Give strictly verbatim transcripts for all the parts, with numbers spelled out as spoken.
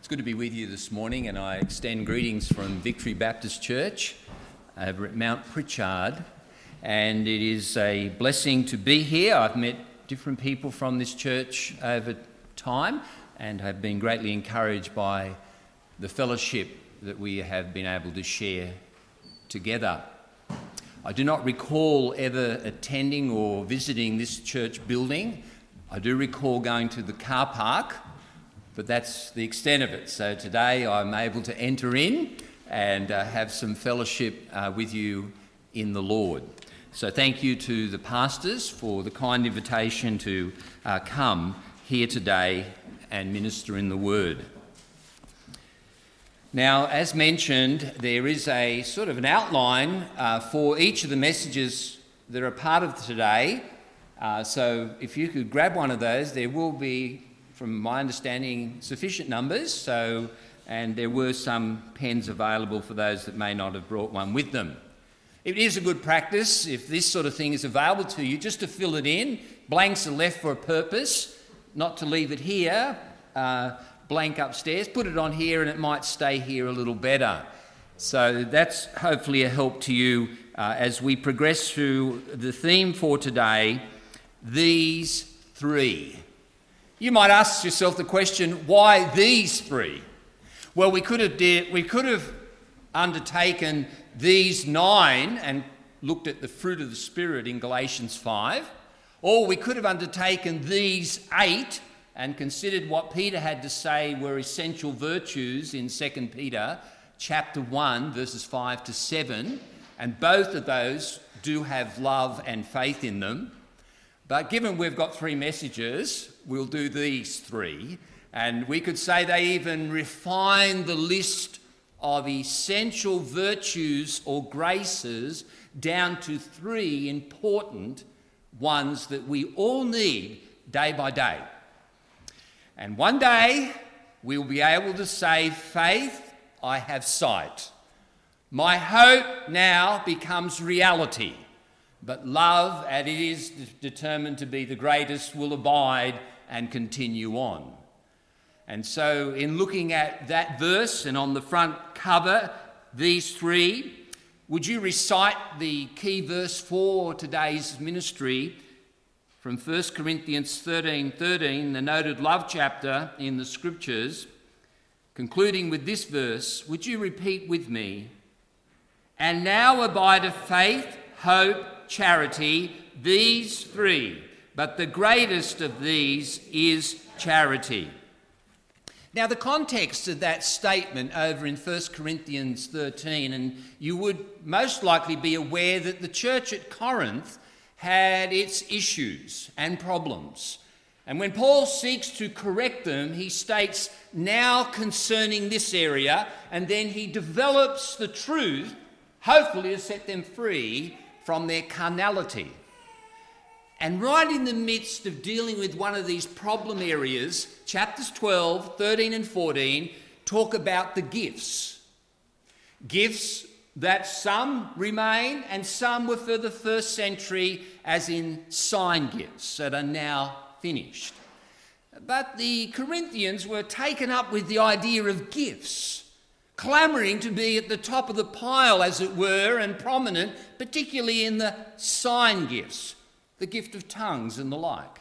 It's good to be with you this morning, and I extend greetings from Victory Baptist Church over at Mount Pritchard, and it is a blessing to be here. I've met different people from this church over time and have been greatly encouraged by the fellowship that we have been able to share together. I do not recall ever attending or visiting this church building. I do recall going to the car park, but that's the extent of it. So today I'm able to enter in and uh, have some fellowship uh, with you in the Lord. So thank you to the pastors for the kind invitation to uh, come here today and minister in the Word. Now, as mentioned, there is a sort of an outline uh, for each of the messages that are part of today. Uh, so if you could grab one of those, there will be, from my understanding, sufficient numbers. So, and there were some pens available for those that may not have brought one with them. It is a good practice, if this sort of thing is available to you, just to fill it in. Blanks are left for a purpose, not to leave it here, uh, blank upstairs. Put it on here and it might stay here a little better. So that's hopefully a help to you uh, as we progress through the theme for today, these three. You might ask yourself the question, why these three? Well, we could have de- we could have undertaken these nine and looked at the fruit of the Spirit in Galatians five, or we could have undertaken these eight and considered what Peter had to say were essential virtues in Second Peter chapter one, verses five to seven, and both of those do have love and faith in them. But given we've got three messages, we'll do these three. And we could say they even refine the list of essential virtues or graces down to three important ones that we all need day by day. And one day we'll be able to say, faith, I have sight. My hope now becomes reality. But love, as it is determined to be the greatest, will abide and continue on. And so in looking at that verse and on the front cover, these three, would you recite the key verse for today's ministry from First Corinthians thirteen thirteen, the noted love chapter in the Scriptures, concluding with this verse? Would you repeat with me? And now abideth faith, hope, charity, these three, but the greatest of these is charity. Now, the context of that statement over in First Corinthians thirteen, and you would most likely be aware that the church at Corinth had its issues and problems. And when Paul seeks to correct them, he states, now concerning this area, and then he develops the truth, hopefully to set them free from their carnality. And right in the midst of dealing with one of these problem areas, chapters twelve, thirteen and fourteen talk about the gifts. Gifts that some remain and some were for the first century, as in sign gifts that are now finished. But the Corinthians were taken up with the idea of gifts, clamouring to be at the top of the pile, as it were, and prominent, particularly in the sign gifts, the gift of tongues and the like.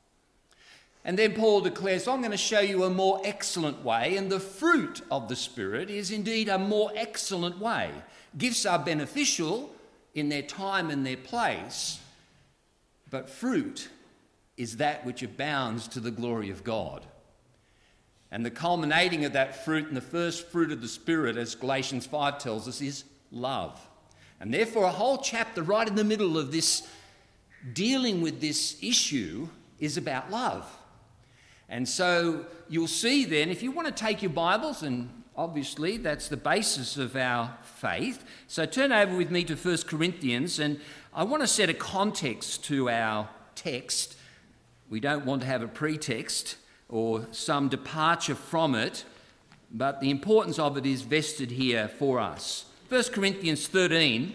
And then Paul declares, I'm going to show you a more excellent way, and the fruit of the Spirit is indeed a more excellent way. Gifts are beneficial in their time and their place, but fruit is that which abounds to the glory of God. And the culminating of that fruit and the first fruit of the Spirit, as Galatians five tells us, is love. And therefore a whole chapter right in the middle of this dealing with this issue is about love. And so you'll see then, if you want to take your Bibles, and obviously that's the basis of our faith, so turn over with me to First Corinthians, and I want to set a context to our text. We don't want to have a pretext or some departure from it, but the importance of it is vested here for us. First Corinthians thirteen,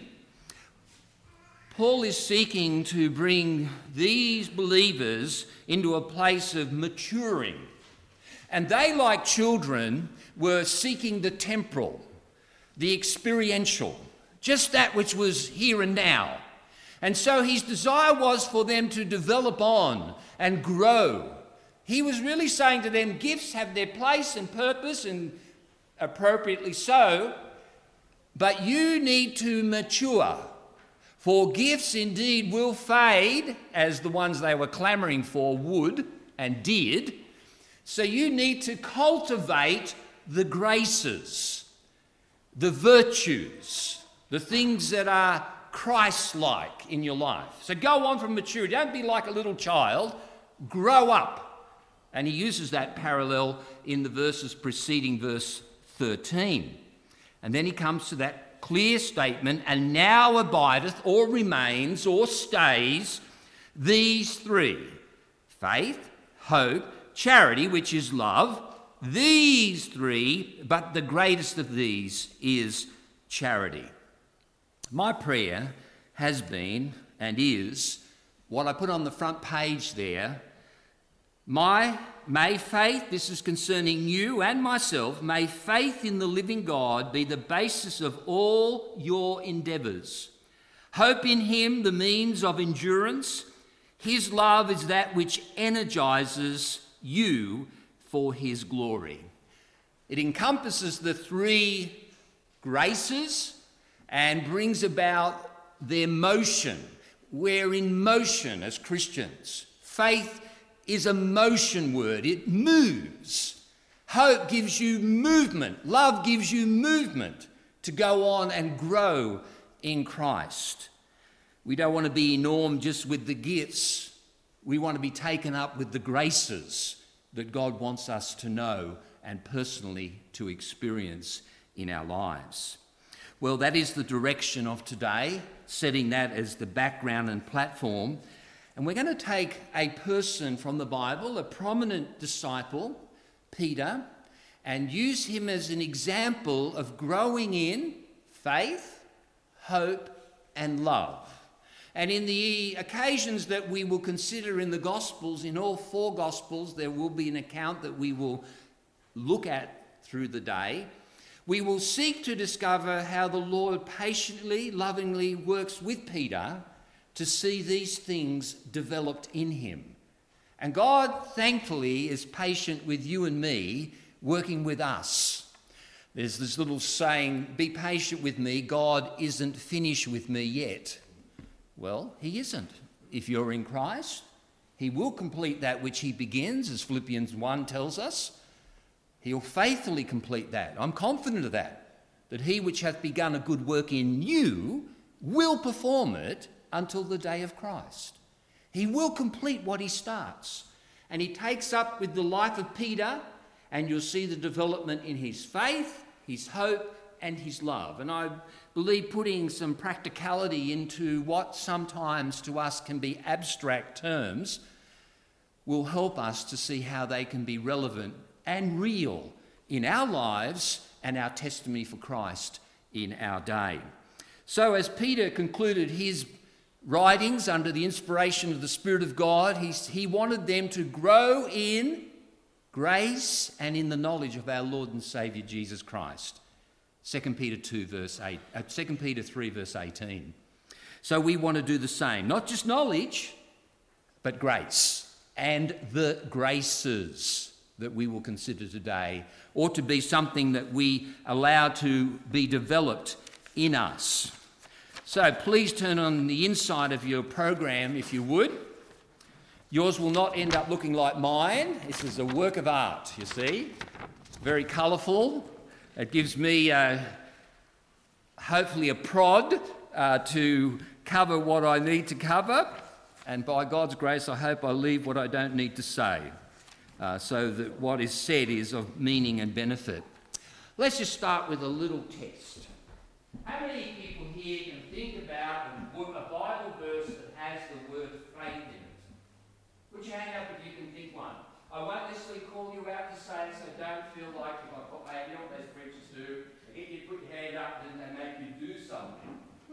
Paul is seeking to bring these believers into a place of maturing, And they, like children, were seeking the temporal, the experiential, just that which was here and now. And so his desire was for them to develop on and grow. He was really saying to them, gifts have their place and purpose, and appropriately so, but you need to mature. For gifts indeed will fade, as the ones they were clamouring for would and did. So you need to cultivate the graces, the virtues, the things that are Christ-like in your life. So go on from maturity. Don't be like a little child. Grow up. And he uses that parallel in the verses preceding verse thirteen. And then he comes to that clear statement, and now abideth or remains or stays these three: faith, hope, charity, which is love. These three, but the greatest of these is charity. My prayer has been and is what I put on the front page there. My, may faith, this is concerning you and myself, may faith in the living God be the basis of all your endeavours. Hope in him, the means of endurance. His love is that which energises you for his glory. It encompasses the three graces and brings about their motion. We're in motion as Christians. Faith is a motion word. It moves. Hope gives you movement. Love gives you movement to go on and grow in Christ. We don't want to be enormed just with the gifts. We want to be taken up with the graces that God wants us to know and personally to experience in our lives. Well, that is the direction of today, setting that as the background and platform. And we're going to take a person from the Bible, a prominent disciple, Peter, and use him as an example of growing in faith, hope, and love. And in the occasions that we will consider in the Gospels, in all four Gospels, there will be an account that we will look at through the day. We will seek to discover how the Lord patiently, lovingly works with Peter to see these things developed in him. And God, thankfully, is patient with you and me, working with us. There's this little saying, be patient with me, God isn't finished with me yet. Well, he isn't. If you're in Christ, he will complete that which he begins, as Philippians one tells us. He'll faithfully complete that. I'm confident of that, that he which hath begun a good work in you will perform it until the day of Christ. He will complete what he starts. And he takes up with the life of Peter, and you'll see the development in his faith, his hope, and his love. And I believe putting some practicality into what sometimes to us can be abstract terms will help us to see how they can be relevant and real in our lives and our testimony for Christ in our day. So as Peter concluded his writings under the inspiration of the Spirit of God, he, he wanted them to grow in grace and in the knowledge of our Lord and Saviour Jesus Christ. Second Peter two verse eight, uh, Second Peter three verse eighteen. So we want to do the same, not just knowledge, but grace. And the graces that we will consider today ought to be something that we allow to be developed in us. So please turn on the inside of your program if you would. Yours will not end up looking like mine. This is a work of art, you see. Very colourful. It gives me uh, hopefully a prod uh, to cover what I need to cover. And by God's grace, I hope I leave what I don't need to say, uh, so that what is said is of meaning and benefit. Let's just start with a little test. How many people here can think about a Bible verse that has the word faith in it? Put your hand up if you can think one. I won't necessarily call you out to say it, so don't feel like if I put my hand, you know what those preachers do? They get you to put your hand up and then they make you do something.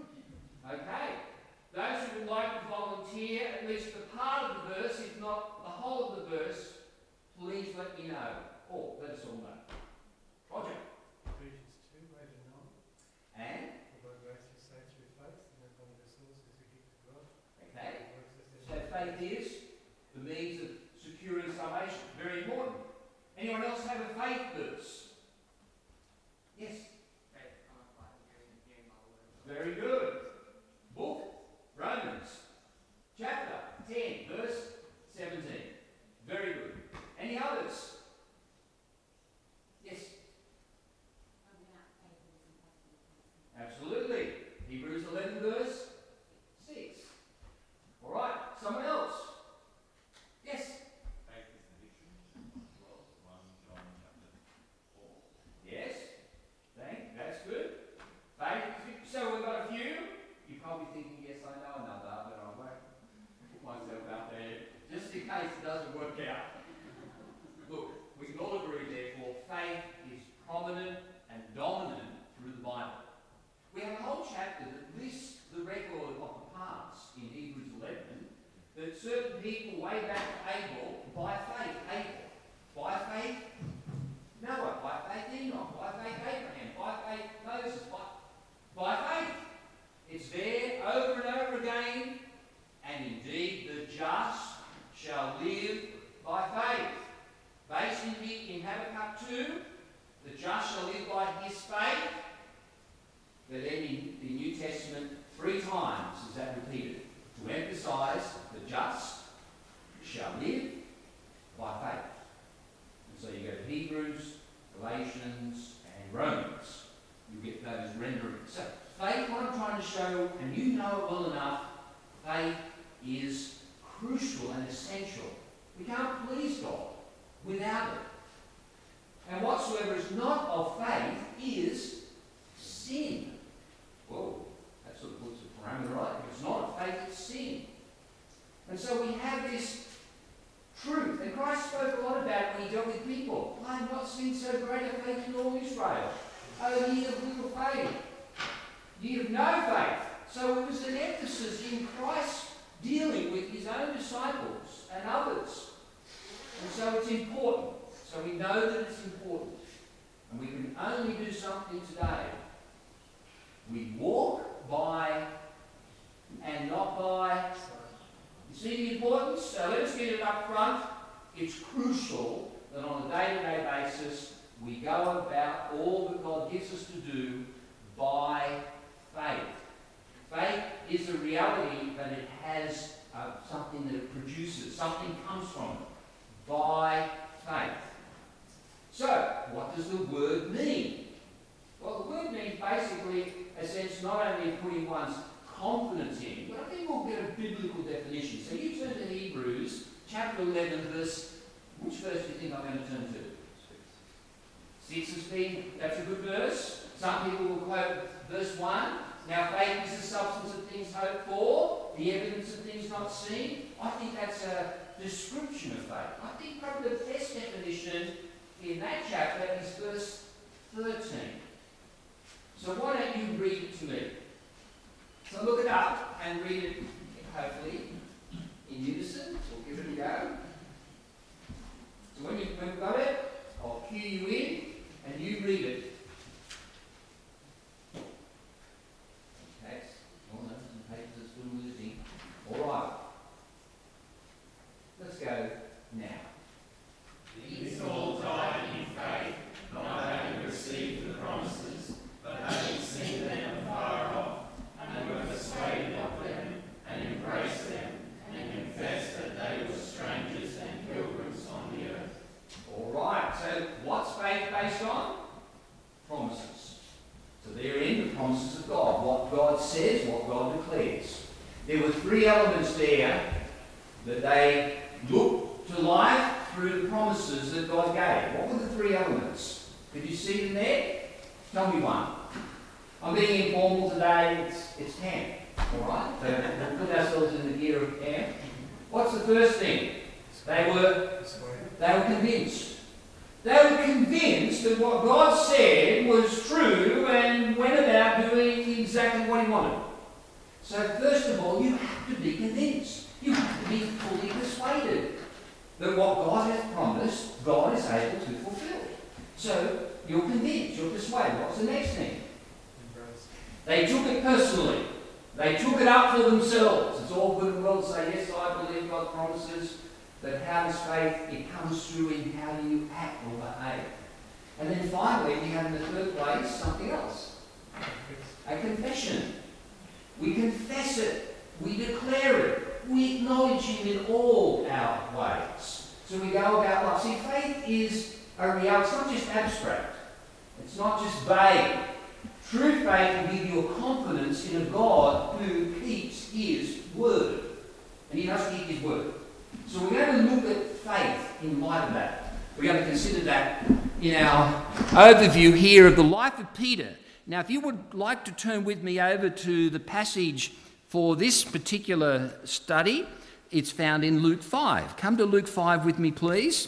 Okay. Those who would like to volunteer, at least the part of the verse, if not the whole of the verse, please let me know. Paul, let us all know. Roger. Ephesians two, eight and nine. And? For by grace you saved through faith, and that not of yourselves is a gift of God. Okay. It works as So faith is the means of securing salvation. Very important. Anyone else have a faith verse? Yes? Faith cometh by hearing, and hearing by the word of God. Very good. Book, Romans, chapter ten, verse seventeen. Very good. Any others? Yes? Absolutely. Hebrews eleven, verse six. All right. Someone else? Yes? Faith is the victory. Well, First John chapter four. Yes? Thank. That's good. Faith. So we've got a few. You're probably thinking, yes, I know another, but I won't put myself out there just in case it doesn't work out. Look, we can all agree, therefore, faith is prominent and dominant through the Bible. We have a whole chapter that lists the record of the past in Hebrews eleven, that certain people way back to Abel, by faith, Abel, by faith, Noah, by faith, Enoch, by faith, Abraham, by faith, Moses, by, by faith. It's there over and over again, and indeed the just shall live by faith. Based in, in Habakkuk two, the just shall live by his faith. But then in the New Testament, three times is that repeated, to emphasise the just shall live by faith. And so you go to Hebrews, Galatians, and Romans. You get those renderings. So faith, what I'm trying to show, and you know it well enough, faith is crucial and essential. We can't please God without it. And whatsoever is not of faith is sin. Whoa, that sort of puts a parameter right. If it's not of faith, it's sin. And so we have this truth. And Christ spoke a lot about it when he dealt with people. I have not seen so great a faith in all Israel. Oh, ye of little faith. Ye of no faith. So it was an emphasis in Christ dealing with his own disciples and others. And so it's important. So we know that it's important. And we can only do something today. We walk by and not by. You see the importance? So let's get it up front. It's crucial that on a day-to-day basis we go about all that God gives us to do by faith. Faith is a reality, but it has uh, something that it produces. Something comes from it. By faith. So, what does the word mean? Well, the word means basically a sense not only of putting one's confidence in, but I think we'll get a biblical definition. So you turn to Hebrews chapter eleven, verse, which verse do you think I'm going to turn to? Six has been, that's a good verse. Some people will quote verse one. Now faith is the substance of things hoped for, the evidence of things not seen. I think that's a description of faith. I think probably the best definition in that chapter is verse thirteen. So why don't you read it to me? So look it up and read it, hopefully, in unison. We'll give it a go. So when, you, when you've got it, I'll cue you in and you read it. Okay. Oh no, the papers are still losing. All right. Let's go now. These all died in faith, not having received the promises, but having seen them afar off, and were persuaded of them, and embraced them, and confessed that they were strangers and pilgrims on the earth. All right, so what's faith based on? Promises. So they're in the promises of God. What God says, what God declares. There were three elements there that they looked to life through the promises that God gave. What were the three elements? Could you see them there? Tell me one. I'm being informal today. It's, it's camp. All right? So we'll put ourselves in the gear of camp. What's the first thing? They were, they were convinced. They were convinced that what God said was true and went about doing exactly what he wanted. So first of all, you have to be convinced. You have to be fully persuaded. that what God has promised, God is able to fulfill. So you're convinced, you're persuaded. What's the next thing? Embrace. They took it personally. They took it up for themselves. It's all good and well to say, yes, I believe God's promises, but how does faith, it comes through in how do you act or behave. And then finally, we have in the third place something else. A confession. We confess it. We declare it. We acknowledge Him in all our ways. So we go about life. See, faith is a reality. It's not just abstract. It's not just vague. True faith will give you a confidence in a God who keeps His word. And He does keep His word. So we're going to look at faith in light of that. We're going to consider that in our overview here of the life of Peter. Now, if you would like to turn with me over to the passage for this particular study, it's found in Luke five. Come to Luke five with me, please.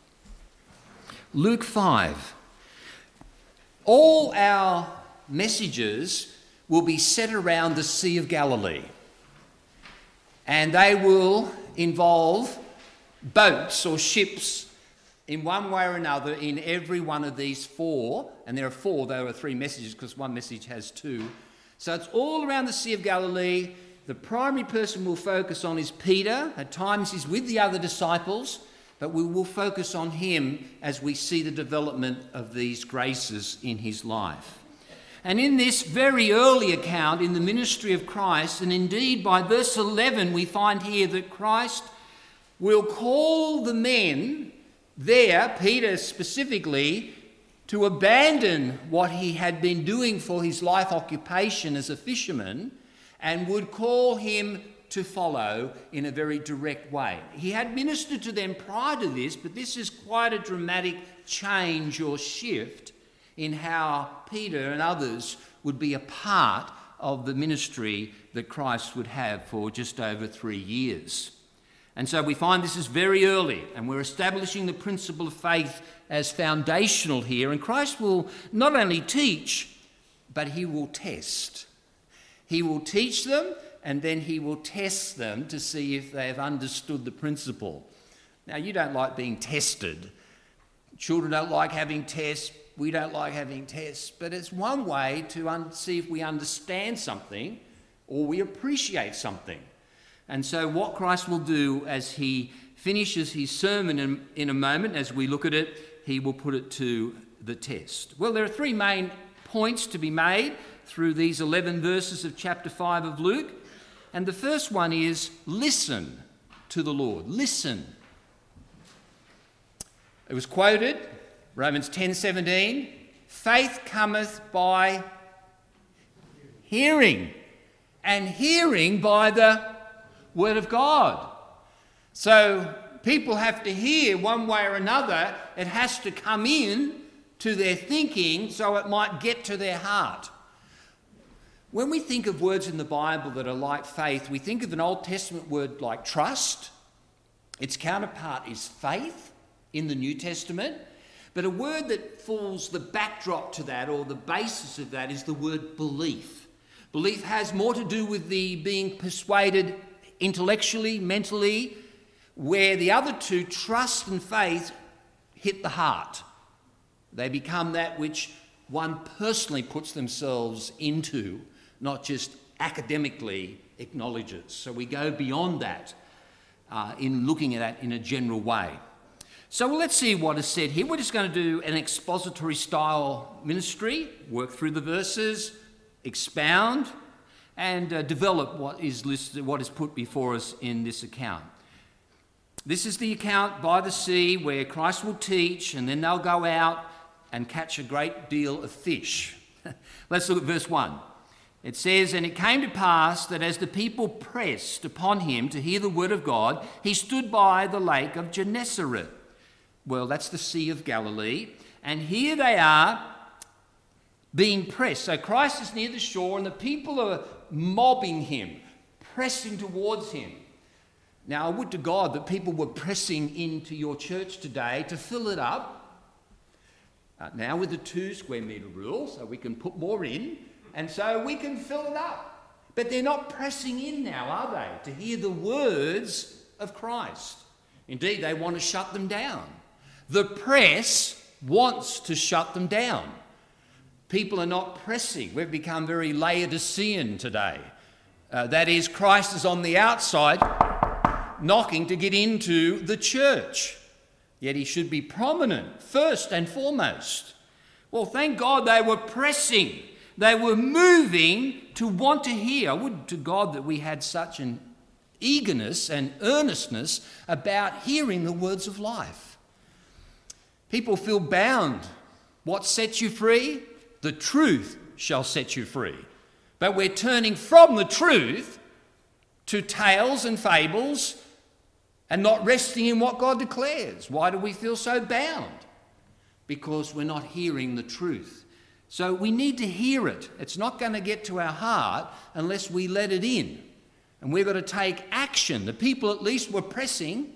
Luke five. All our messages will be set around the Sea of Galilee, and they will involve boats or ships in one way or another in every one of these four, and there are four, there are three messages because one message has two. So it's all around the Sea of Galilee. The primary person we'll focus on is Peter. At times he's with the other disciples, but we will focus on him as we see the development of these graces in his life. And in this very early account in the ministry of Christ, and indeed by verse eleven we find here that Christ will call the men there, Peter specifically, to abandon what he had been doing for his life occupation as a fisherman and would call him to follow in a very direct way. He had ministered to them prior to this, but this is quite a dramatic change or shift in how Peter and others would be a part of the ministry that Christ would have for just over three years. And so we find this is very early, and we're establishing the principle of faith as foundational here. And Christ will not only teach, but he will test. He will teach them, and then he will test them to see if they have understood the principle. Now, you don't like being tested. Children don't like having tests. We don't like having tests. But it's one way to un- see if we understand something or we appreciate something. And so what Christ will do as he finishes his sermon in, in a moment, as we look at it, he will put it to the test. Well, there are three main points to be made through these eleven verses of chapter five of Luke. And the first one is listen to the Lord. Listen. It was quoted, Romans ten seventeen, faith cometh by hearing, and hearing by the Word of God. So people have to hear one way or another. It has to come in to their thinking so it might get to their heart. When we think of words in the Bible that are like faith, we think of an Old Testament word like trust. Its counterpart is faith in the New Testament. But a word that falls the backdrop to that, or the basis of that, is the word belief. Belief has more to do with the being persuaded intellectually, mentally, where the other two, trust and faith, hit the heart. They become that which one personally puts themselves into, not just academically acknowledges. So we go beyond that uh, in looking at that in a general way. So well, let's see what is said here. We're just going to do an expository style ministry, work through the verses, expound, and uh, develop what is listed, what is put before us in this account. This is the account by the sea where Christ will teach, and then they'll go out and catch a great deal of fish. Let's look at verse one. It says, and it came to pass that as the people pressed upon him to hear the word of God, he stood by the lake of Gennesaret. Well, that's the Sea of Galilee. And here they are being pressed. So Christ is near the shore and the people are mobbing him, pressing towards him. Now, I would to God that people were pressing into your church today to fill it up. Uh, now with the two square metre rule, so we can put more in, and so we can fill it up. But they're not pressing in now, are they, to hear the words of Christ? Indeed, they want to shut them down. The press wants to shut them down. People are not pressing. We've become very Laodicean today. Uh, that is, Christ is on the outside knocking to get into the church. Yet he should be prominent first and foremost. Well, thank God they were pressing. They were moving to want to hear. I would to God that we had such an eagerness and earnestness about hearing the words of life. People feel bound. What sets you free? The truth shall set you free. But we're turning from the truth to tales and fables and not resting in what God declares. Why do we feel so bound? Because we're not hearing the truth. So we need to hear it. It's not going to get to our heart unless we let it in. And we've got to take action. The people at least were pressing.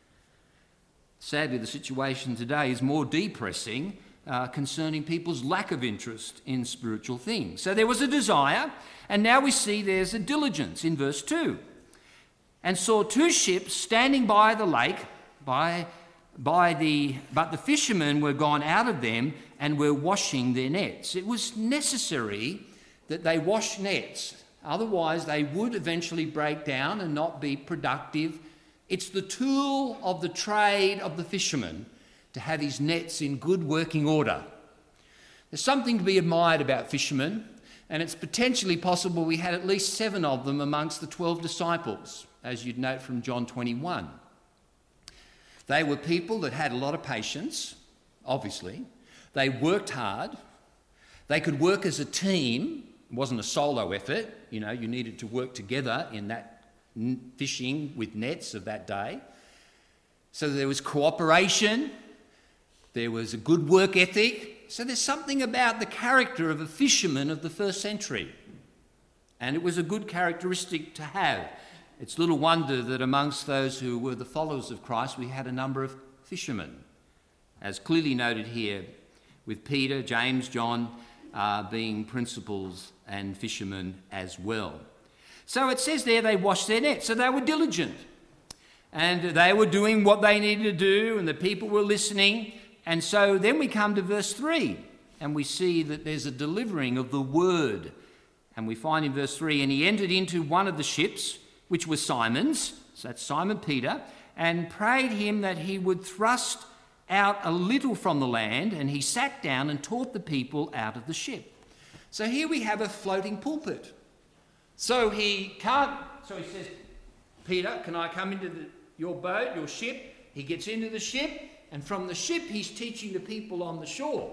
Sadly, the situation today is more depressing uh, concerning people's lack of interest in spiritual things. So there was a desire, and now we see there's a diligence in verse two. And saw two ships standing by the lake, by, by the, but the fishermen were gone out of them and were washing their nets. It was necessary that they wash nets. Otherwise, they would eventually break down and not be productive. It's the tool of the trade of the fisherman to have his nets in good working order. There's something to be admired about fishermen, and it's potentially possible we had at least seven of them amongst the twelve disciples, as you'd note from John twenty-one. They were people that had a lot of patience, obviously. They worked hard. They could work as a team. It wasn't a solo effort. You know, you needed to work together in that fishing with nets of that day. So there was cooperation. There was a good work ethic. So there's something about the character of a fisherman of the first century. And it was a good characteristic to have. It's little wonder that amongst those who were the followers of Christ, we had a number of fishermen, as clearly noted here with Peter, James, John uh, being principals and fishermen as well. So it says there they washed their nets, so they were diligent. And they were doing what they needed to do, and the people were listening. And so then we come to verse three, and we see that there's a delivering of the word. And we find in verse three, and he entered into one of the ships, which was Simon's, so that's Simon Peter, and prayed him that he would thrust out a little from the land, and he sat down and taught the people out of the ship. So here we have a floating pulpit. So he can't, so he says, Peter, can I come into the, your boat, your ship? He gets into the ship, and from the ship he's teaching the people on the shore.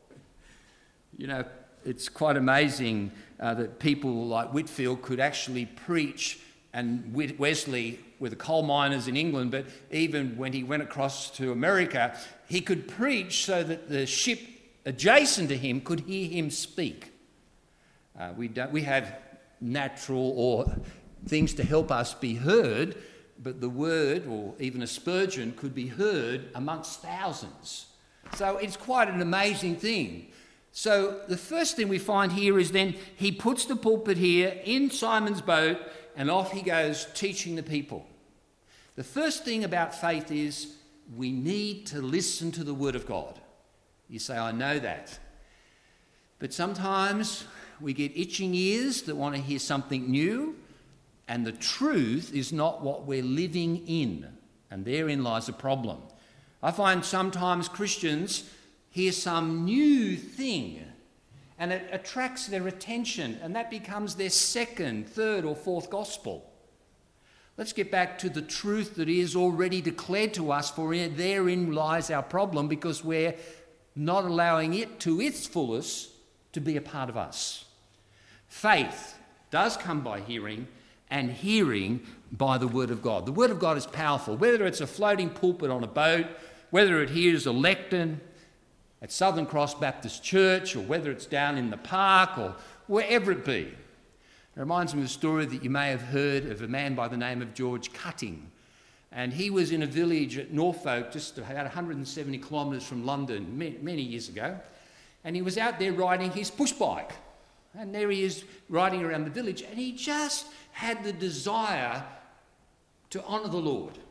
You know, it's quite amazing uh, that people like Whitefield could actually preach, and Wesley were the coal miners in England, but even when he went across to America, he could preach so that the ship adjacent to him could hear him speak. Uh, we, don't, we have natural or things to help us be heard, but the word, or even a Spurgeon, could be heard amongst thousands. So it's quite an amazing thing. So the first thing we find here is then he puts the pulpit here in Simon's boat, and off he goes teaching the people. The first thing about faith is we need to listen to the word of God. You say, I know that. But sometimes we get itching ears that want to hear something new, and the truth is not what we're living in. And therein lies a problem. I find sometimes Christians hear some new thing, and it attracts their attention, and that becomes their second, third, or fourth gospel. Let's get back to the truth that is already declared to us, for therein lies our problem, because we're not allowing it to its fullest to be a part of us. Faith does come by hearing, and hearing by the word of God. The word of God is powerful. Whether it's a floating pulpit on a boat, whether it hears a lectern at Southern Cross Baptist Church, or whether it's down in the park, or wherever it be. It reminds me of a story that you may have heard of a man by the name of George Cutting. And he was in a village at Norfolk, just about one hundred seventy kilometres from London, many, many years ago. And he was out there riding his push bike. And there he is riding around the village, and he just had the desire to honour the Lord.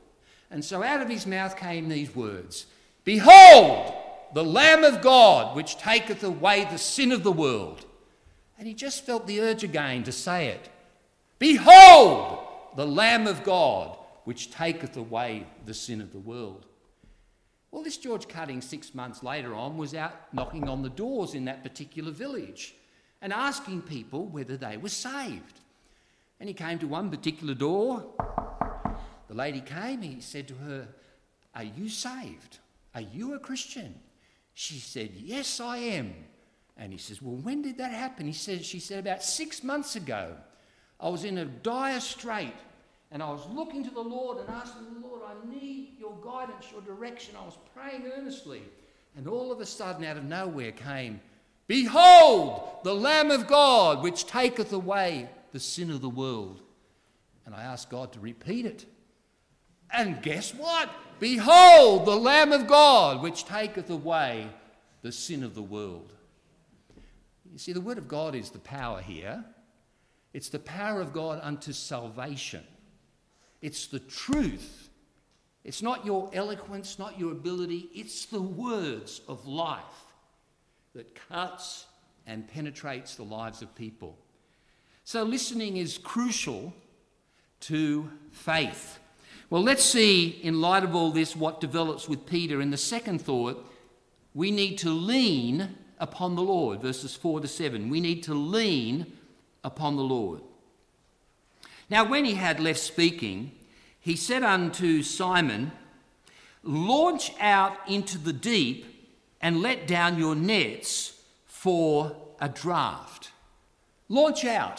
And so out of his mouth came these words, "Behold, the Lamb of God, which taketh away the sin of the world." And he just felt the urge again to say it. "Behold, the Lamb of God, which taketh away the sin of the world." Well, this George Cutting, six months later on, was out knocking on the doors in that particular village and asking people whether they were saved. And he came to one particular door. The lady came, he said to her, "Are you saved? Are you a Christian?" She said, "Yes, I am." And he says, "Well, when did that happen?" He said, she said, "About six months ago. I was in a dire strait and I was looking to the Lord and asking the Lord, I need your guidance, your direction. I was praying earnestly. And all of a sudden, out of nowhere came, 'Behold, the Lamb of God, which taketh away the sin of the world.' And I asked God to repeat it. And guess what? Behold, the Lamb of God, which taketh away the sin of the world." You see, the Word of God is the power here. It's the power of God unto salvation. It's the truth. It's not your eloquence, not your ability. It's the words of life that cuts and penetrates the lives of people. So listening is crucial to faith. Well, let's see, in light of all this, what develops with Peter. In the second thought, we need to lean upon the Lord, verses four to seven. We need to lean upon the Lord. Now, when he had left speaking, he said unto Simon, "Launch out into the deep and let down your nets for a draught." Launch out.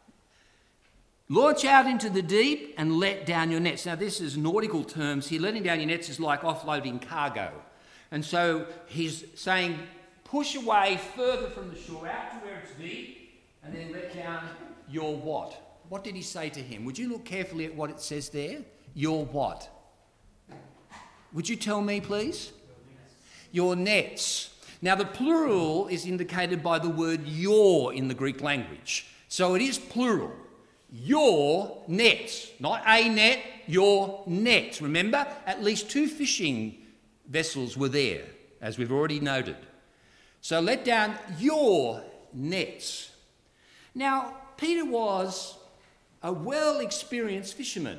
Launch out into the deep and let down your nets. Now, this is nautical terms here. Letting down your nets is like offloading cargo. And so he's saying, push away further from the shore, out to where it's deep, and then let down your what? What did he say to him? Would you look carefully at what it says there? Your what? Would you tell me, please? Your nets. Now, the plural is indicated by the word your in the Greek language. So it is plural. Your nets. Not a net, your nets. Remember, at least two fishing vessels were there, as we've already noted. So let down your nets. Now, Peter was a well-experienced fisherman.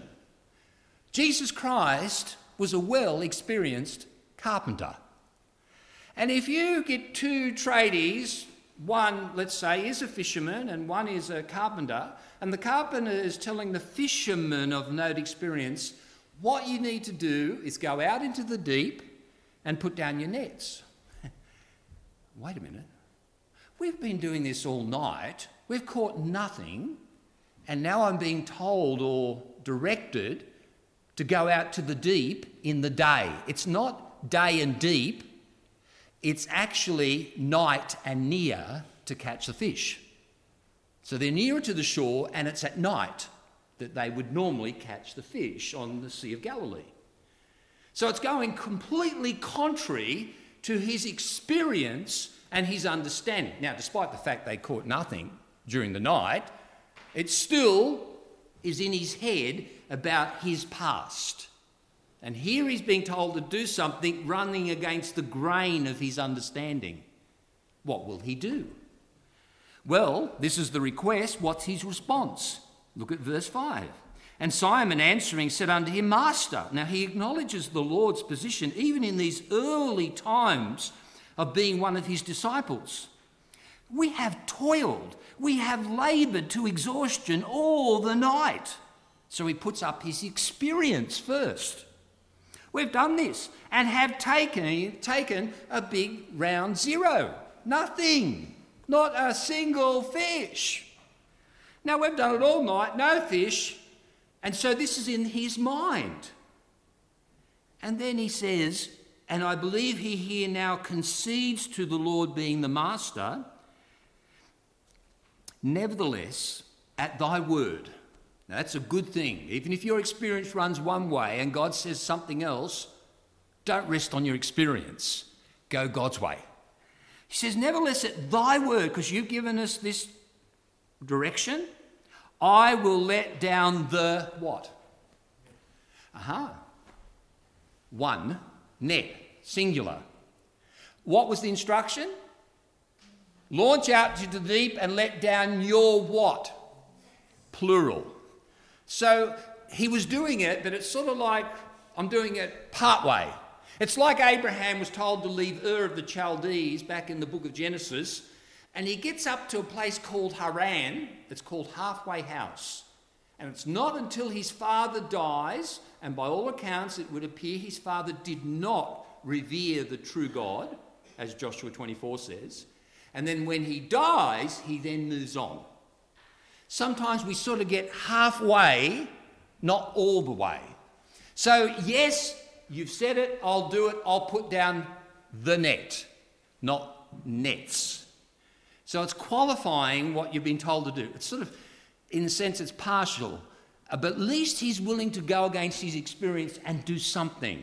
Jesus Christ was a well-experienced carpenter. And if you get two tradies, one, let's say, is a fisherman and one is a carpenter, and the carpenter is telling the fisherman of note experience, what you need to do is go out into the deep and put down your nets. Wait a minute. We've been doing this all night. We've caught nothing. And now I'm being told or directed to go out to the deep in the day. It's not day and deep. It's actually night and near to catch the fish. So they're nearer to the shore, and it's at night that they would normally catch the fish on the Sea of Galilee. So it's going completely contrary to his experience and his understanding. Now, despite the fact they caught nothing during the night, it still is in his head about his past. And here he's being told to do something running against the grain of his understanding. What will he do? Well, this is the request. What's his response? Look at verse five. And Simon answering said unto him, Master. Now he acknowledges the Lord's position even in these early times of being one of his disciples. We have toiled, we have laboured to exhaustion all the night. So he puts up his experience first. We've done this and have taken, taken a big round zero. Nothing. Not a single fish. Now we've done it all night, no fish. And so this is in his mind. And then he says, and I believe he here now concedes to the Lord being the master, nevertheless, at thy word. Now that's a good thing. Even if your experience runs one way and God says something else, don't rest on your experience. Go God's way. He says, nevertheless, at thy word, because you've given us this direction, I will let down the what? Aha. one, net, singular. What was the instruction? Launch out into the deep and let down your what? Plural. So he was doing it, but it's sort of like I'm doing it part way. It's like Abraham was told to leave Ur of the Chaldees back in the book of Genesis, and he gets up to a place called Haran. It's called Halfway House. And it's not until his father dies, and by all accounts it would appear his father did not revere the true God, as Joshua twenty-four says. And then when he dies, he then moves on. Sometimes we sort of get halfway, not all the way. So yes, you've said it, I'll do it, I'll put down the net, not nets. So it's qualifying what you've been told to do. It's sort of, in a sense, it's partial. Uh, but at least he's willing to go against his experience and do something.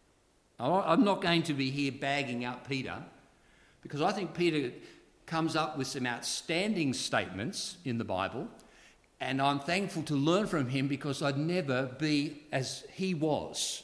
I'm not going to be here bagging up Peter, because I think Peter comes up with some outstanding statements in the Bible, and I'm thankful to learn from him because I'd never be as he was.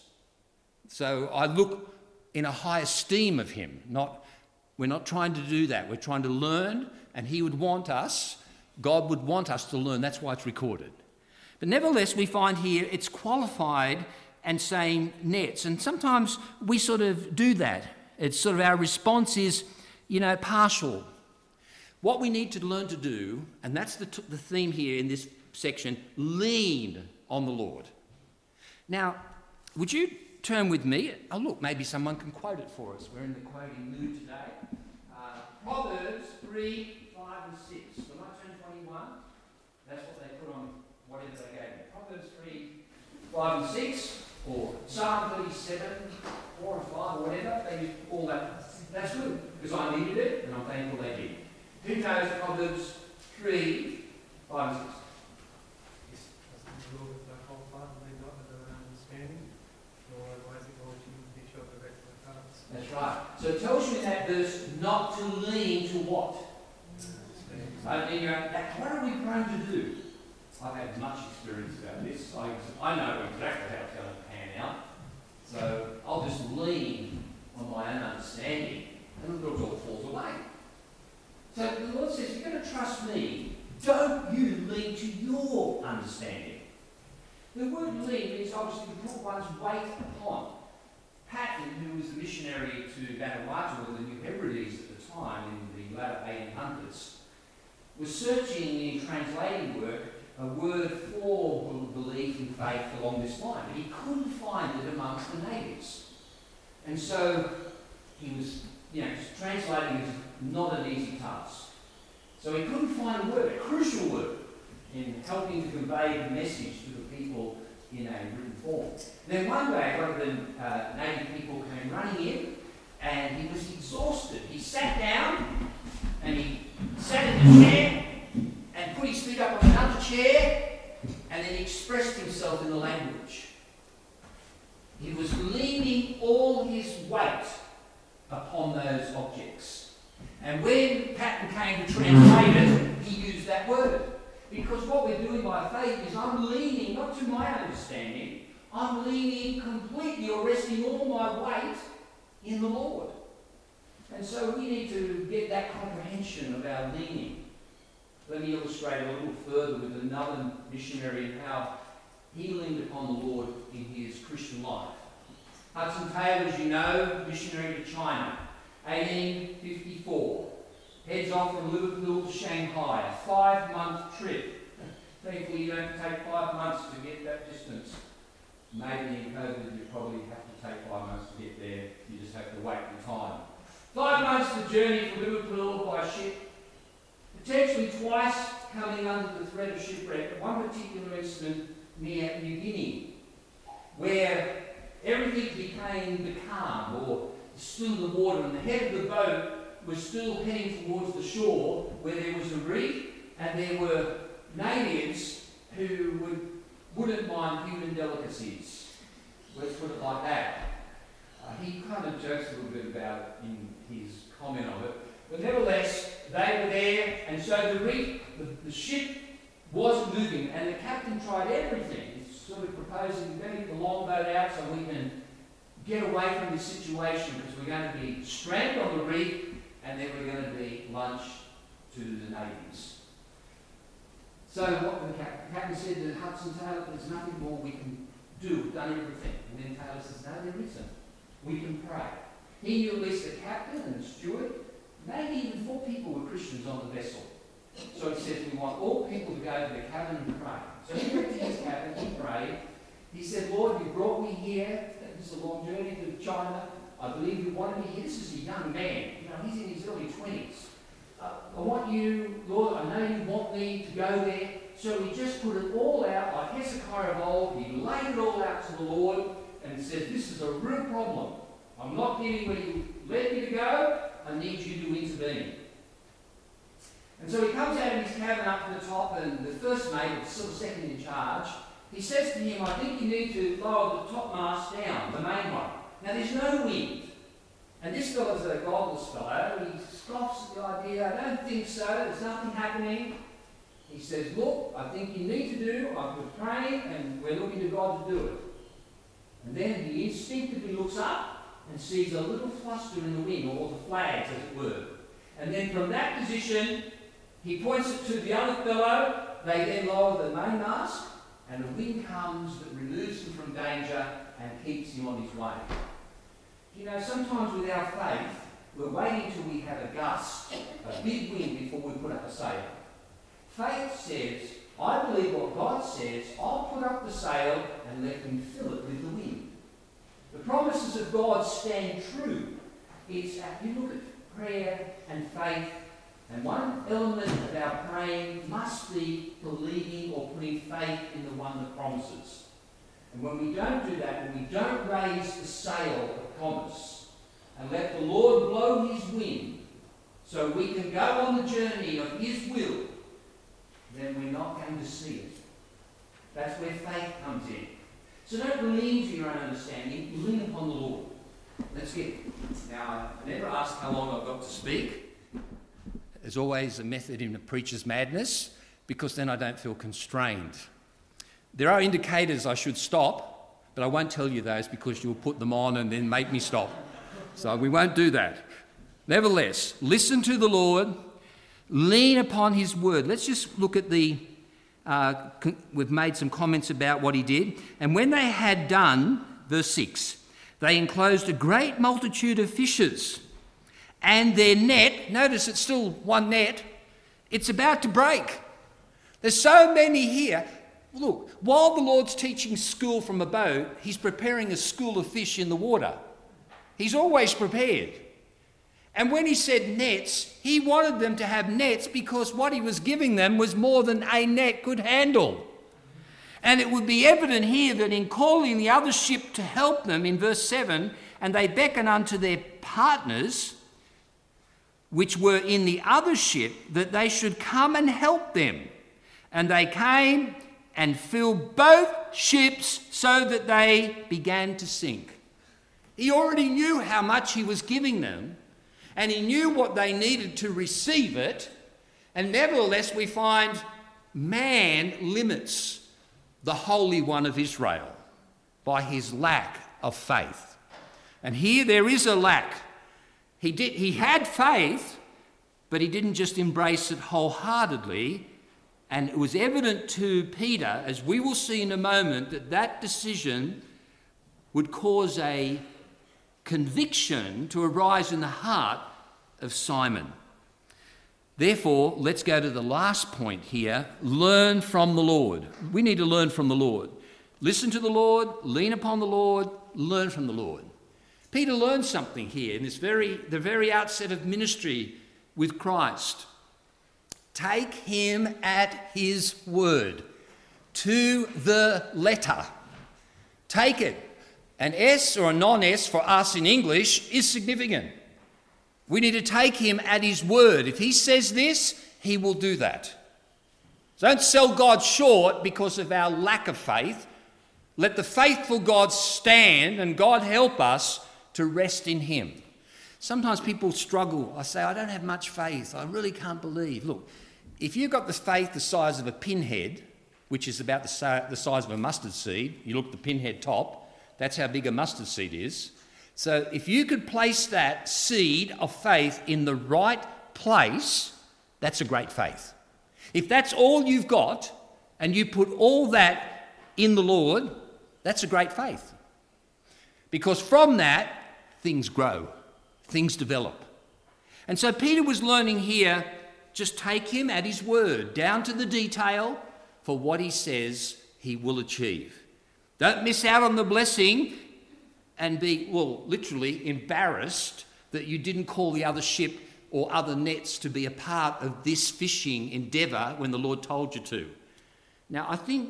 So I look in a high esteem of him. Not, we're not trying to do that. We're trying to learn, and he would want us, God would want us to learn. That's why it's recorded. But nevertheless, we find here it's qualified and saying nets. And sometimes we sort of do that. It's sort of our response is, you know, partial. What we need to learn to do, and that's the, t- the theme here in this section, lean on the Lord. Now, would you turn with me? Oh, look, maybe someone can quote it for us. We're in the quoting mood today. Uh, Proverbs three, five and six. When I turn twenty-one, that's what they put on whatever they gave me. Proverbs three, five and six, or Psalm thirty-seven, four and five, or whatever. They used all that. That's good, because I needed it, and I'm thankful they did. Who knows Proverbs three, five and six? Yes. Trust in the Lord with thy whole heart, and lean not unto thine own understanding, nor advise acknowledge him, he shall direct thy paths. That's right. So it tells you in that verse not to lean to what? I mean, you're, what are we prone to do? I've had much experience about this. I, I know exactly how it's going to pan out. So I'll just lean on my own understanding, and it all falls away. So the Lord says, you're going to trust me, don't you lean to your understanding. The word lean means obviously to put one's weight upon. Patton, who was the missionary to Vanuatu, or the New Hebrides at the time in the latter eighteen hundreds, was searching in translating work a word for belief and faith along this line. But he couldn't find it amongst the natives. And so he was, you know, translating is not an easy task. So he couldn't find a word, a crucial word, in helping to convey the message to the people in a written form. Then one day, one of the uh, native people came running in, and he was exhausted. He sat down, and he sat in the chair, and put his feet up on another chair, and then he expressed himself in the language. He was leaning all his weight upon those objects. And when Patton came to translate it, he used that word. Because what we're doing by faith is I'm leaning, not to my understanding, I'm leaning completely or resting all my weight in the Lord. And so we need to get that comprehension of our leaning. Let me illustrate a little further with another missionary and how he leaned upon the Lord in his Christian life. Hudson Taylor, as you know, missionary to China, eighteen fifty-four. Heads off from Liverpool to Shanghai, a five-month trip. Thankfully, you don't take five months to get that distance. Maybe in COVID, you probably have to take five months to get there. You just have to wait the time. Five months to journey from Liverpool by ship. Potentially twice coming under the threat of shipwreck. One particular incident near New Guinea, where everything became becalmed or still in the water, and the head of the boat was still heading towards the shore where there was a reef, and there were natives who would, wouldn't mind human delicacies. Let's put it like that. Uh, he kind of jokes a little bit about it in his comment of it. But nevertheless, they were there, and so the reef, the, the ship was moving, and the captain tried everything. He's sort of proposing, we're going to get the longboat out so we can get away from this situation because we're going to be stranded on the reef and then we're going to be lunch to the natives. So what the captain, captain said to Hudson Taylor, there's nothing more we can do. We've done everything. And then Taylor says, no, there isn't. We can pray. He knew at least the captain and the steward, maybe even four people were Christians on the vessel. So he says, we want all people to go to the cabin and pray. So he went to his cabin, he prayed. He said, Lord, you brought me here. This is a long journey to China. I believe you wanted me here. This is a young man. You know, he's in his early twenties. Uh, I want you, Lord, I know you want me to go there. So he just put it all out, like Hezekiah of old. He laid it all out to the Lord and said, this is a real problem. I'm not getting where you led me to go. I need you to intervene. And so he comes out of his cabin up to the top, and the first mate, or sort of second in charge, he says to him, I think you need to lower the topmast down, the main one. Now there's no wind. And this fellow's a godless fellow. He scoffs at the idea. I don't think so. There's nothing happening. He says, look, I think you need to do, I've been praying, and we're looking to God to do it. And then he instinctively looks up and sees a little fluster in the wind, or the flags, as it were. And then from that position, he points it to the other fellow. They then lower the mainmast, and the wind comes that removes him from danger and keeps him on his way. You know, sometimes with our faith, we're waiting till we have a gust, a big wind, before we put up a sail. Faith says, I believe what God says, I'll put up the sail and let him fill it with the wind. The promises of God stand true. It's, you look at prayer and faith, and one element of our praying must be believing or putting faith in the one that promises. And when we don't do that, when we don't raise the sail of promise and let the Lord blow his wind so we can go on the journey of his will, then we're not going to see it. That's where faith comes in. So don't lean to your own understanding, lean upon the Lord. Let's get it. Now, I never ask how long I've got to speak. There's always a method in a preacher's madness, because then I don't feel constrained. There are indicators I should stop, but I won't tell you those because you'll put them on and then make me stop. So we won't do that. Nevertheless, listen to the Lord, lean upon his word. Let's just look at the, uh, con- we've made some comments about what he did. And when they had done, verse six, they enclosed a great multitude of fishes, and their net, notice it's still one net, it's about to break. There's so many here. Look, while the Lord's teaching school from a boat, he's preparing a school of fish in the water. He's always prepared. And when he said nets, he wanted them to have nets because what he was giving them was more than a net could handle. And it would be evident here that in calling the other ship to help them in verse seven, and they beckon unto their partners, which were in the other ship, that they should come and help them. And they came and filled both ships so that they began to sink. He already knew how much he was giving them, and he knew what they needed to receive it, and nevertheless we find man limits the Holy One of Israel by his lack of faith. And here there is a lack. He did, he had faith, but he didn't just embrace it wholeheartedly. And it was evident to Peter, as we will see in a moment, that that decision would cause a conviction to arise in the heart of Simon. Therefore, let's go to the last point here. Learn from the Lord. We need to learn from the Lord. Listen to the Lord, lean upon the Lord, learn from the Lord. Peter learned something here in this very, the very outset of ministry with Christ. Take him at his word, to the letter. Take it. An S or a non-S for us in English is significant. We need to take him at his word. If he says this, he will do that. Don't sell God short because of our lack of faith. Let the faithful God stand, and God help us to rest in him. Sometimes people struggle. I say, I don't have much faith. I really can't believe. Look, if you've got the faith the size of a pinhead, which is about the size of a mustard seed, you look at the pinhead top, that's how big a mustard seed is. So if you could place that seed of faith in the right place, that's a great faith. If that's all you've got and you put all that in the Lord, that's a great faith. Because from that, things grow, things develop. And so Peter was learning here, just take him at his word, down to the detail for what he says he will achieve. Don't miss out on the blessing and be, well, literally embarrassed that you didn't call the other ship or other nets to be a part of this fishing endeavour when the Lord told you to. Now, I think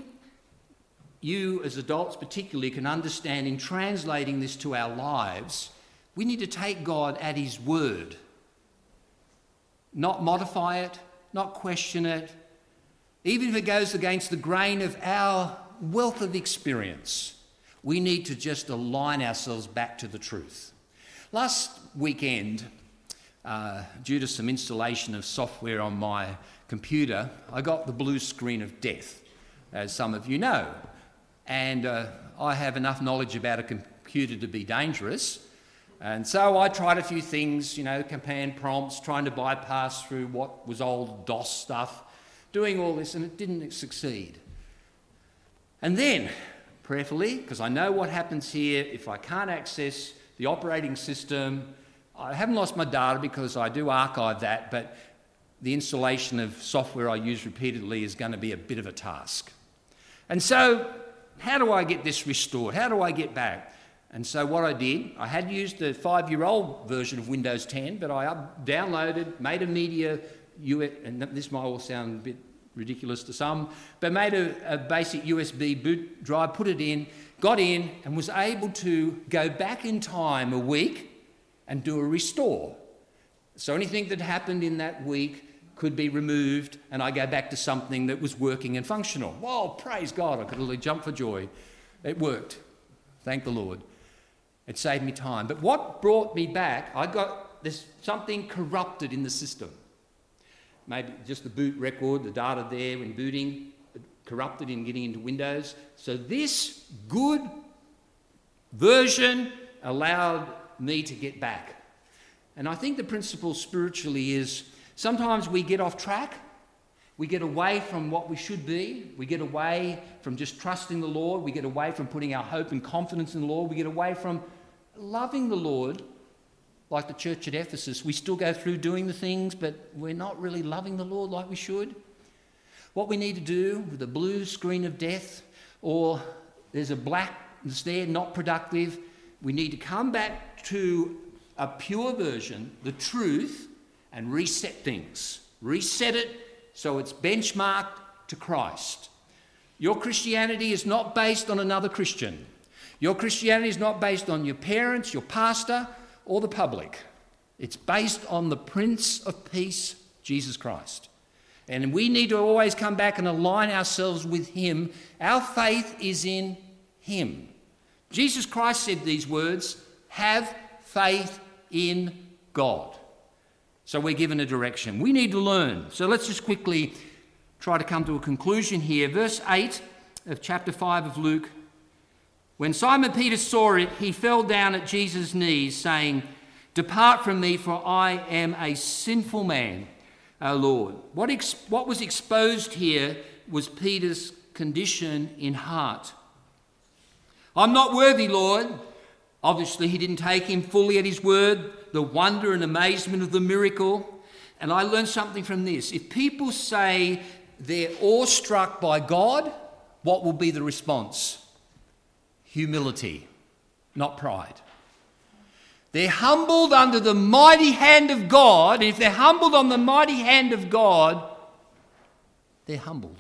you as adults particularly can understand in translating this to our lives, we need to take God at his word, not modify it, not question it, even if it goes against the grain of our wealth of experience. We need to just align ourselves back to the truth. Last weekend, uh, due to some installation of software on my computer, I got the blue screen of death, as some of you know. And uh, I have enough knowledge about a computer to be dangerous. And so I tried a few things, you know, command prompts, trying to bypass through what was old DOS stuff, doing all this, and it didn't succeed. And then, prayerfully, because I know what happens here, if I can't access the operating system, I haven't lost my data because I do archive that, but the installation of software I use repeatedly is going to be a bit of a task. And so, how do I get this restored? How do I get back? And so what I did, I had used the five-year-old version of Windows ten, but I up, downloaded, made a media, U S, and this might all sound a bit ridiculous to some, but made a, a basic U S B boot drive, put it in, got in, and was able to go back in time a week and do a restore. So anything that happened in that week could be removed, and I go back to something that was working and functional. Well, praise God, I could really jump for joy. It worked. Thank the Lord. It saved me time. But what brought me back, I got there's something corrupted in the system. Maybe just the boot record, the data there when booting, corrupted in getting into Windows. So this good version allowed me to get back. And I think the principle spiritually is sometimes we get off track. We get away from what we should be. We get away from just trusting the Lord. We get away from putting our hope and confidence in the Lord. We get away from loving the Lord. Like the church at Ephesus, we still go through doing the things, but we're not really loving the Lord like we should. What we need to do with the blue screen of death, or there's a black that's there, not productive, we need to come back to a pure version, the truth, and reset things. Reset it so it's benchmarked to Christ. Your Christianity is not based on another Christian. Your Christianity is not based on your parents, your pastor, or the public. It's based on the Prince of Peace, Jesus Christ. And we need to always come back and align ourselves with him. Our faith is in him. Jesus Christ said these words, have faith in God. So we're given a direction. We need to learn. So let's just quickly try to come to a conclusion here. Verse eight of chapter five of Luke. When Simon Peter saw it, he fell down at Jesus' knees, saying, depart from me, for I am a sinful man, O Lord. What, ex- what was exposed here was Peter's condition in heart. I'm not worthy, Lord. Obviously, he didn't take him fully at his word, the wonder and amazement of the miracle. And I learned something from this. If people say they're awestruck by God, what will be the response? Humility, not pride. They're humbled under the mighty hand of God. And if they're humbled on the mighty hand of God, they're humbled.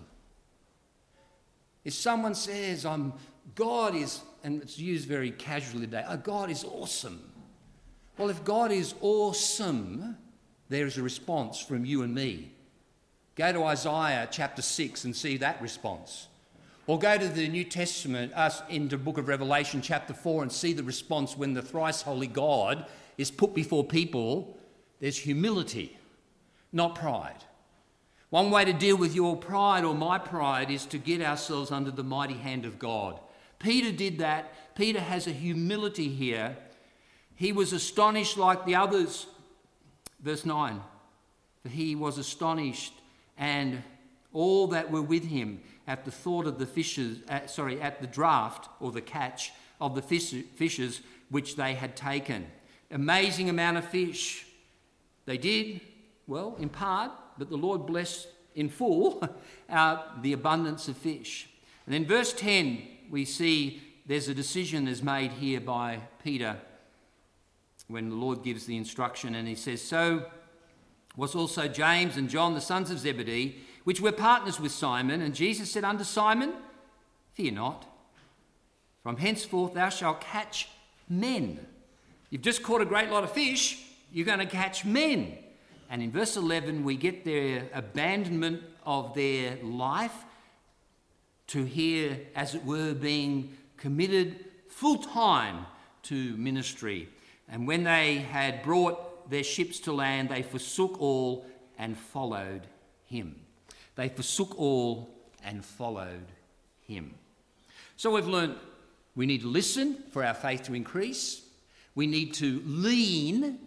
If someone says, I'm God is, and it's used very casually today, oh, God is awesome. Well, if God is awesome, there is a response from you and me. Go to Isaiah chapter six and see that response. Or go to the New Testament, us into the book of Revelation chapter four and see the response when the thrice holy God is put before people. There's humility, not pride. One way to deal with your pride or my pride is to get ourselves under the mighty hand of God. Peter did that. Peter has a humility here He was astonished like the others. Verse nine. For he was astonished, and all that were with him at the thought of the fishes, uh, sorry, at the draught or the catch of the fish, fishes which they had taken. Amazing amount of fish. They did, well, in part, but the Lord blessed in full uh, the abundance of fish. And then verse ten, we see there's a decision is made here by Peter when the Lord gives the instruction, and he says, so was also James and John, the sons of Zebedee, which were partners with Simon. And Jesus said unto Simon, fear not, from henceforth thou shalt catch men. You've just caught a great lot of fish, you're going to catch men. And in verse eleven, we get their abandonment of their life to here, as it were, being committed full time to ministry. And when they had brought their ships to land, they forsook all and followed him. They forsook all and followed him. So we've learned we need to listen for our faith to increase. We need to lean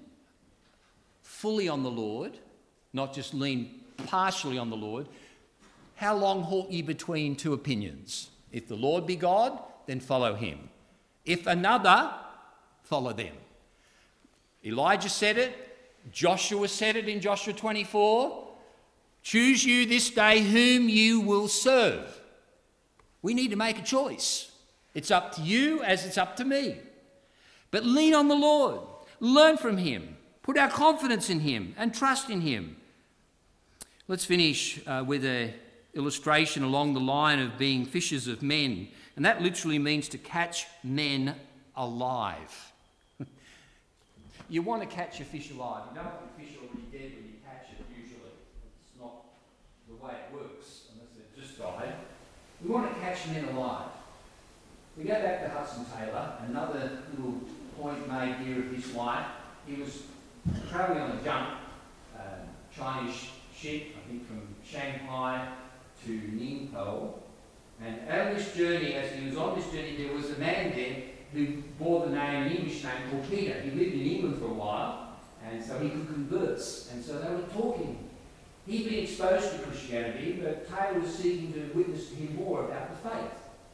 fully on the Lord, not just lean partially on the Lord. How long halt ye between two opinions? If the Lord be God, then follow him. If another, follow them. Elijah said it. Joshua said it in Joshua twenty-four. Choose you this day whom you will serve. We need to make a choice. It's up to you as it's up to me. But lean on the Lord. Learn from him. Put our confidence in him and trust in him. Let's finish uh, with an illustration along the line of being fishers of men. And that literally means to catch men alive. You want to catch a fish alive. You don't want the fish already dead when you catch it, usually. It's not the way it works, unless they've just died. We want to catch men alive. We go back to Hudson Taylor, another little point made here of his life. He was travelling on a junk, uh, Chinese ship, I think from Shanghai to Ningpo. And on this journey, as he was on this journey, there was a man there who bore the name, an English name called Peter. He lived in England for a while, and so he could converse. And so they were talking. He'd been exposed to Christianity, but Taylor was seeking to witness to him more about the faith.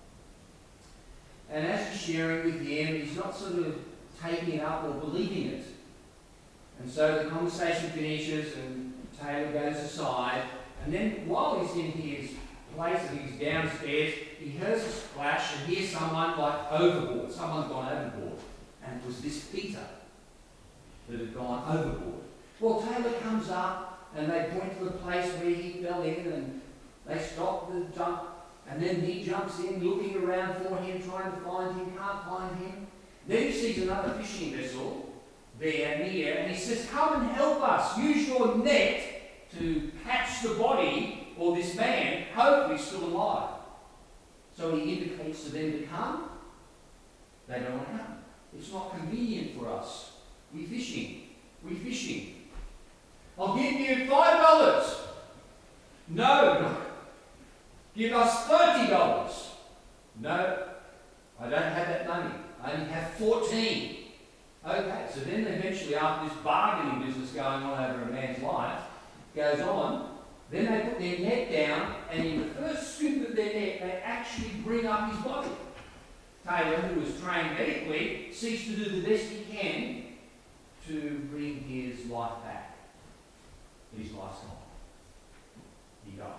And as he's sharing with him, he's not sort of taking it up or believing it. And so the conversation finishes, and Taylor goes aside. And then while he's in his place, and he's downstairs, he hears a splash and hears someone like overboard. Someone's gone overboard. And it was this Peter that had gone overboard. Well, Taylor comes up and they point to the place where he fell in, and they stop the jump, and then he jumps in looking around for him, trying to find him, can't find him. Then he sees another fishing vessel there near, and he says, come and help us, use your net to catch the body or this man, hopefully still alive. So he indicates to them to come. They don't want to come. It's not convenient for us. We're fishing. We're fishing. I'll give you five dollars. No, no. Give us thirty dollars. No, I don't have that money. I only have fourteen. Okay, so then eventually, after this bargaining business going on over a man's life goes on, then they put their net down, and in the first scoop of their net, they actually bring up his body. Taylor, who was trained medically, seeks to do the best he can to bring his life back. But his life's gone. He died.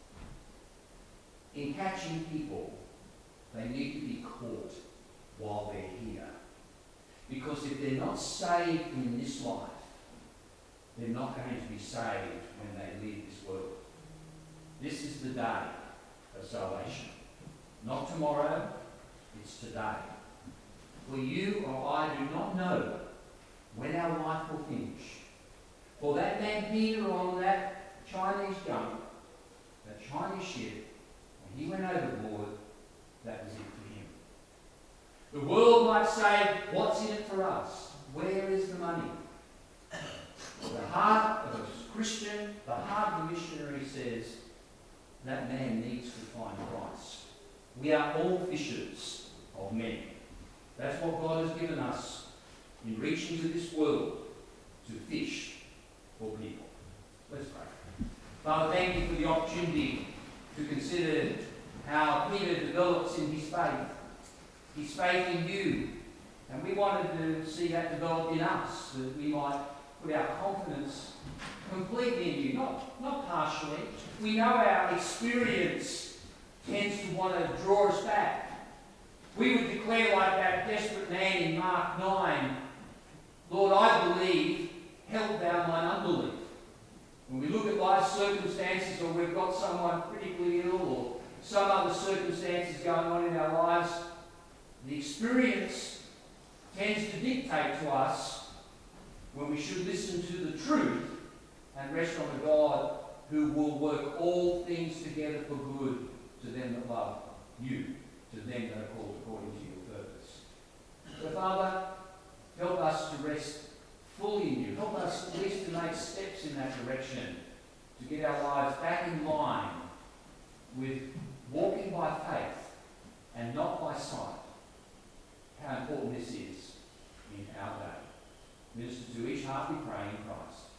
In catching people, they need to be caught while they're here. Because if they're not saved in this life, they're not going to be saved when they leave this world. This is the day of salvation. Not tomorrow, it's today. For you or I do not know when our life will finish. For that man Peter on that Chinese junk, that Chinese ship, when he went overboard, that was it for him. The world might say, what's in it for us? Where is the money? The heart of a Christian, the heart of a missionary says, that man needs to find Christ. We are all fishers of men. That's what God has given us. in reaching to this world to fish for people. Let's pray. Father, thank you for the opportunity to consider how Peter develops in his faith. His faith in you. And we wanted to see that develop in us, that we might put our confidence completely in you, not, not partially. We know our experience tends to want to draw us back. We would declare like that desperate man in Mark nine, Lord, I believe, help thou mine unbelief. When we look at life circumstances, or we've got someone critically ill, or some other circumstances going on in our lives, the experience tends to dictate to us when we should listen to the truth and rest on the God who will work all things together for good to them that love you, to them that are called according to your purpose. So, Father, help us to rest fully in you. Help us at least to make steps in that direction, to get our lives back in line with walking by faith and not by sight. How important this is in our day. Minister to each heart, we pray in Christ.